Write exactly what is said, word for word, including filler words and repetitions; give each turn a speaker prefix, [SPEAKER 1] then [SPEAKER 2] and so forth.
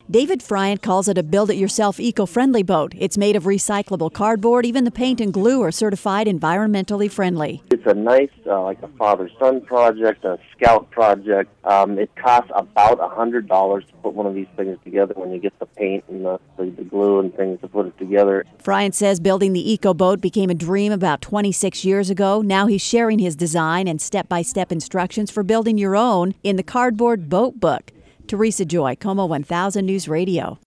[SPEAKER 1] David Friant calls it a build-it-yourself eco-friendly boat. It's made of recyclable cardboard. Even the paint and glue are certified environmentally friendly.
[SPEAKER 2] It's a nice, uh, like a father-son project, a scout project. Um, it costs about one hundred dollars to put one of these things together when you get the paint and the, the, the glue and things to put it together.
[SPEAKER 1] Friant says building the eco-boat became a dream about twenty-six years ago. Now he's sharing his design and step-by-step instructions for building your own in the Cardboard Boat Book. Teresa Joy, KOMO one thousand News Radio.